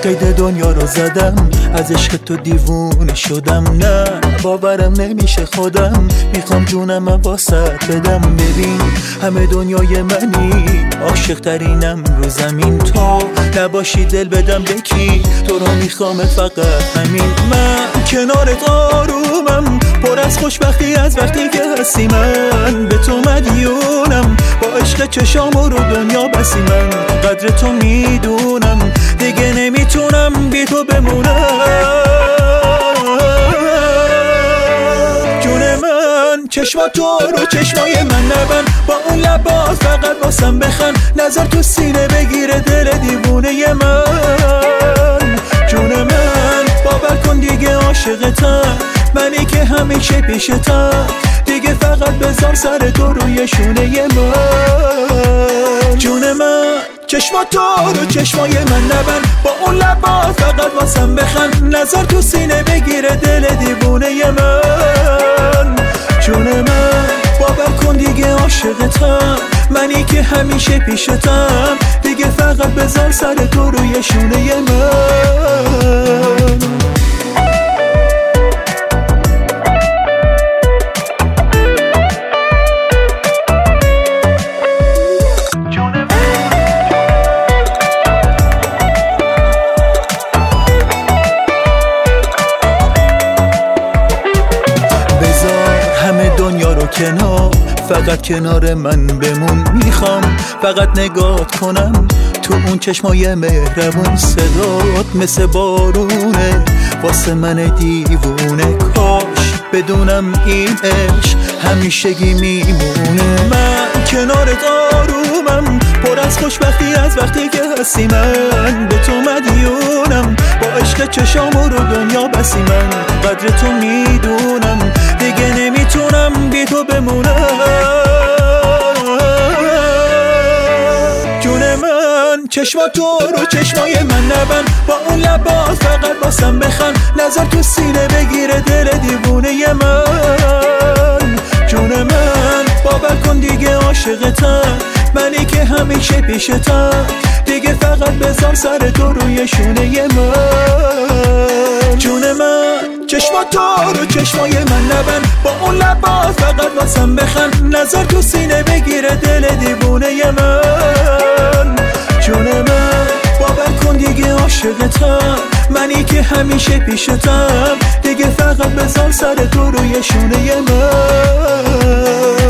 قید دنیا رو زدم، از عشق تو دیوونه شدم. نه باورم نمیشه خودم، میخوام جونم واسط بدم. ببین همه دنیای منی، عاشق ترینم رو زمین. تو نباشی دل بدم بکی، تو رو میخوام فقط همین. من کنارت آرومم، پر از خوشبختی از وقتی که هستی. من به تو مدیونم، با عشق چشام رو دنیا بسی. من قدر تو میدونم، دیگه نمیتونم بی تو بمونم. جون من چشما تو رو چشمای من نبن، با اون لبات فقط واسم بخن. نظر تو سینه بگیره دل دیوونه من. جون من باور کن دیگه عاشقتم، منی که همیشه پیشتم. دیگه فقط بذار سر تو روی شونه من. جون من چشما تو رو چشمای من نبن، با اون لبا فقط واسم بخن. نظر تو سینه بگیره دل دیوونه من. جون من باور کن دیگه عاشقتم، منی که همیشه پیشتم. دیگه فقط بذار سر تو روی شونه من. کنار فقط کنار من بمون، میخوام فقط نگات کنم تو اون چشمای مهربون. صدات مثل بارونه واسه من دیوونه، کاش بدونم این عشق همیشگی میمونه. من کنارت آرومم، پر از خوشبختی از وقتی که هستی. من به تو مدیونم، با عشق چشام رو دنیا بسی. من قدر تو میدونم، دیگه نمیتونم بی تو بمونم. جون من چشما تو رو چشمای من نبن، با اون لبات فقط واسم بخن. نظر تو سینه بگیره دل دیوونه من. جون من باور کن دیگه عاشقتم، منی که همیشه پیشتم. دیگه فقط بذار سر تو روی شونه من. جون من چشما تو رو چشمای من نبن، با اون لبات فقط واسم بخن. نظر تو سینه بگیره دل دیوونه من. جون من باور کن دیگه عاشقتم، منی که همیشه پیشتم. دیگه فقط بذار سر تو روی شونه من.